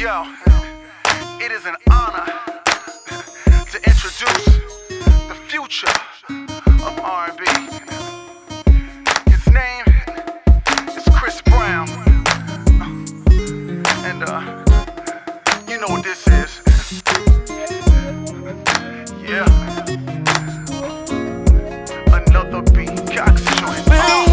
Yo, it is an honor to introduce the future of R&B. His name is Chris Brown. And you know what this is. Yeah. Another beat, Cox joint.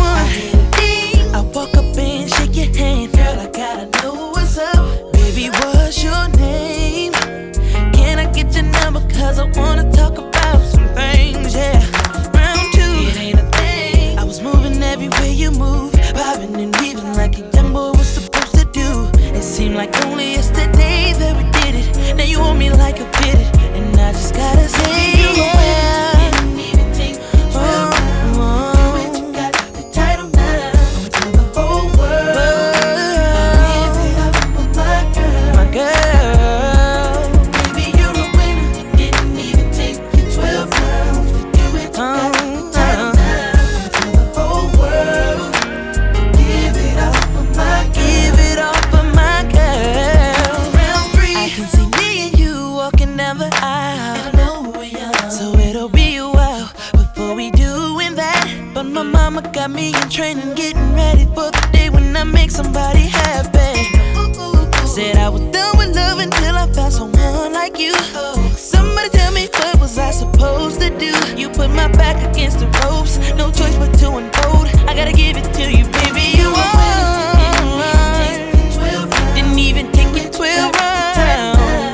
I walk up and shake your hand. Girl, I gotta know what's up. Baby, what's your name? Can I get your number? Cause I wanna talk about some things, yeah. Round two, it ain't a thing. I was moving everywhere you move, bobbing and weaving like a young boy was supposed to do. It seemed like only yesterday that we did it. Now you hold me like a fitted, and I just gotta say, yeah. Didn't even take you 12 rounds. You got the title now. I'ma tell the whole world. Give it up for my girl. My girl. Baby, you're a winner. Didn't even take you 12 rounds. You got the title now. I'ma tell the whole world. Give it up for my girl. Give it up for my girl. Round three. I can see me and you walking down the aisle. And I know we're young, so it'll be a while before we doing that. But my mama got me in training, getting ready for the day when I make somebody happy. Said I was done with love until I found someone like you. Somebody tell me, what was I supposed to do? You put my back against the ropes, no choice but to unfold. I gotta give it to you, baby. You won. Didn't even take you 12 rounds.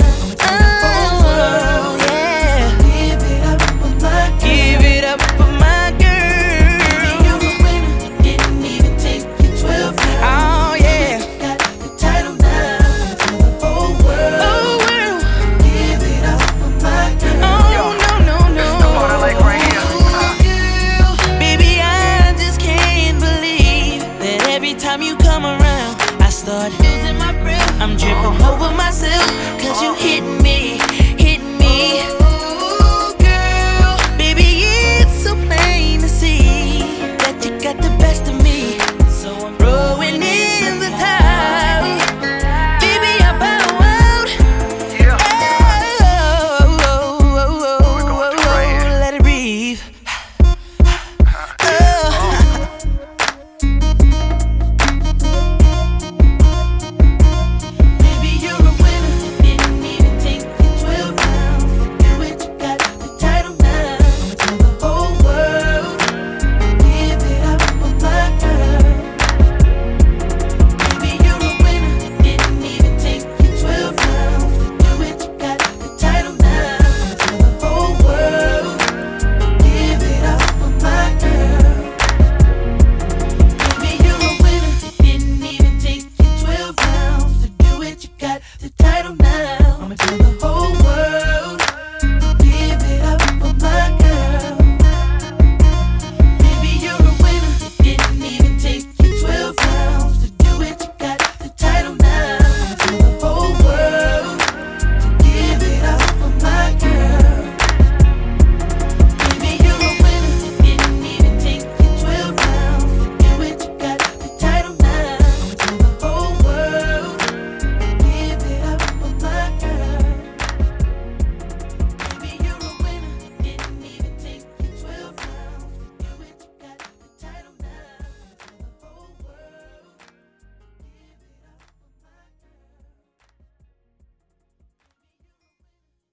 Oh, yeah. Give it up for my girl. Give it up for my girl. You're a winner. Didn't even take you 12 rounds. Oh, yeah. Got the title now. Tell the whole world. Oh, world. Give it up for my girl. Oh, no. This is the part I like right here. Baby, I just can't believe that every time you come around, I start losing my breath. I'm tripping over myself, cause you hit me, hit me.